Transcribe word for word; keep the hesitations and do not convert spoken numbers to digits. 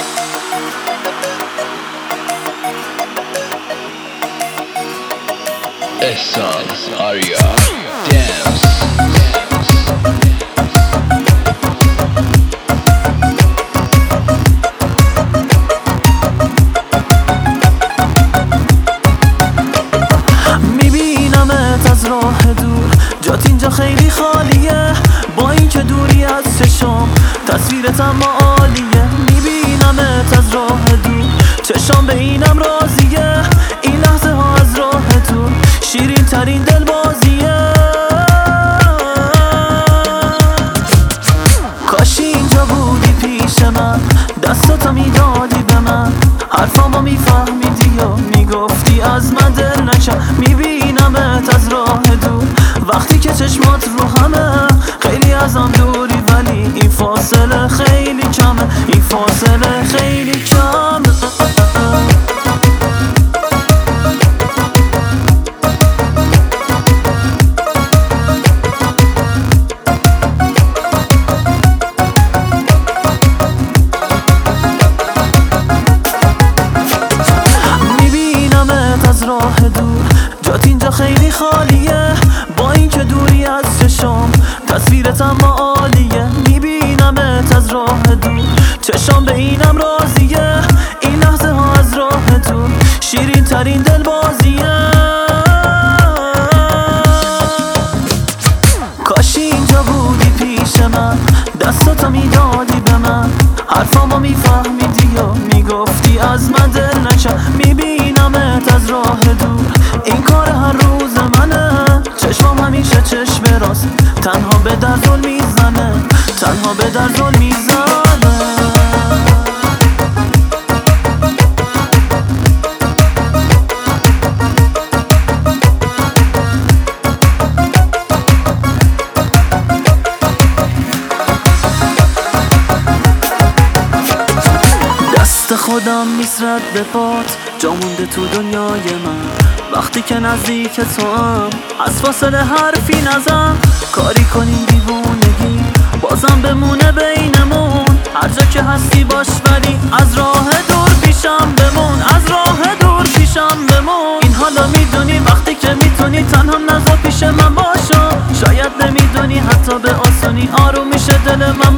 احسان آریا دنس. میبینمت از راه دور، جات اینجا خیلی خالیه، با این که دوری از چشم تصویرت اما عالیه. میبینمت از راه دور، چشم به اینم راضیه، این لحظه ها از راه دور شیرین ترین دل بازیه. کاشی اینجا بودی پیش من، دستاتو میدادی به من، حرفامو میفهمیدی و میگفتی از من دل نکن. میبینمت از راه دور، وقتی که چشمات رو همه، خیلی ازم دوری ولی این فاصله خیلی کمه، این فاصله خیلی کمه. راه دور، جات اینجا خیلی خالیه، با این که دوری از چشم تصویرت اما عالیه. میبینمت از راه دور، چشم به اینم راضیه، این لحظه ها از راه دور شیرین ترین دل بازیه. کاشی اینجا بودی پیش من، دستاتو میدادی به من، حرفامو میفهمیدی و میگفتی از من دل نکن. میبینمت از راه دور، این کار هر روز منه، چشمام همیشه چشم راست، تنها به در دل میزنه، تنها به در دل میزنه. خودم میسرد به پات، جا مونده تو دنیای من، وقتی که نزدیک تو هم از فاصله حرفی نزن. کاری کنیم دیوونگی بازم بمونه بینمون، هر جا که هستی باش ولی از راه دور پیشم بمون، از راه دور پیشم بمون. این حالا میدونی وقتی که میتونی تنها نزا پیش من باشم، شاید نمیدونی حتی به آسونی آروم میشه دل من